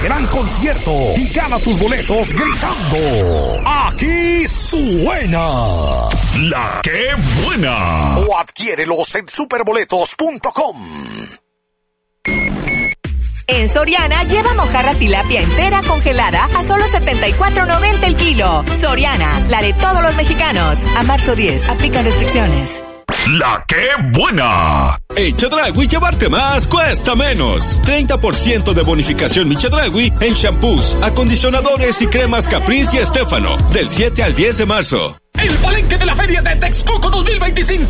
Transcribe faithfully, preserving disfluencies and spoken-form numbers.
gran concierto y gana tus boletos gritando: ¡aquí suena la que buena! O adquiérelos en superboletos punto com. En Soriana, lleva mojarra tilapia entera congelada a solo setenta y cuatro noventa el kilo. Soriana, la de todos los mexicanos. A marzo diez, aplican restricciones. ¡La que buena! En Chedraui llevarte más cuesta menos. treinta por ciento de bonificación mi Chedraui en shampoos, acondicionadores y cremas Caprice y Estefano. Del siete al diez de marzo. El palenque de la Feria de Texcoco dos mil veinticinco